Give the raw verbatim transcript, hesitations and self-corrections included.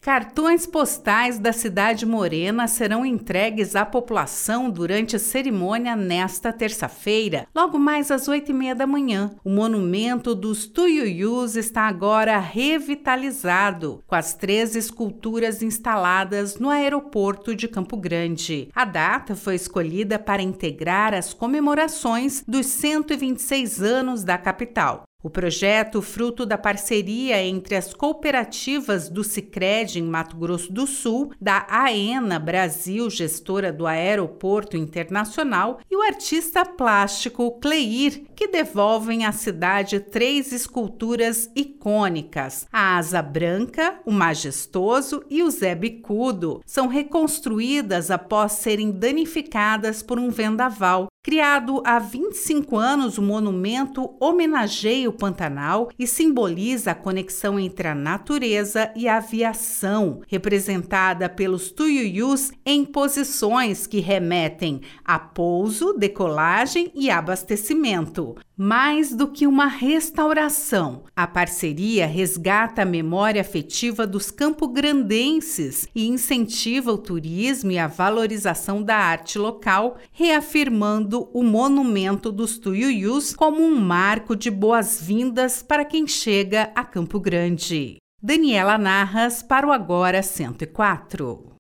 Cartões postais da Cidade Morena serão entregues à população durante a cerimônia nesta terça-feira, logo mais às oito e meia da manhã. O monumento dos Tuiuius está agora revitalizado, com as três esculturas instaladas no aeroporto de Campo Grande. A data foi escolhida para integrar as comemorações dos cento e vinte e seis anos da capital. O projeto, fruto da parceria entre as cooperativas do Sicredi em Mato Grosso do Sul, da AENA Brasil, gestora do Aeroporto Internacional, e o artista plástico Cleir, que devolvem à cidade três esculturas icônicas. A Asa Branca, o Majestoso e o Zé Bicudo são reconstruídas após serem danificadas por um vendaval. Criado há vinte e cinco anos, o monumento homenageia o Pantanal e simboliza a conexão entre a natureza e a aviação, representada pelos Tuiuius em posições que remetem a pouso, decolagem e abastecimento. Mais do que uma restauração, a parceria resgata a memória afetiva dos campograndenses e incentiva o turismo e a valorização da arte local, reafirmando o monumento dos Tuiuius como um marco de boas-vindas para quem chega a Campo Grande. Daniela Narras para o Agora cento e quatro.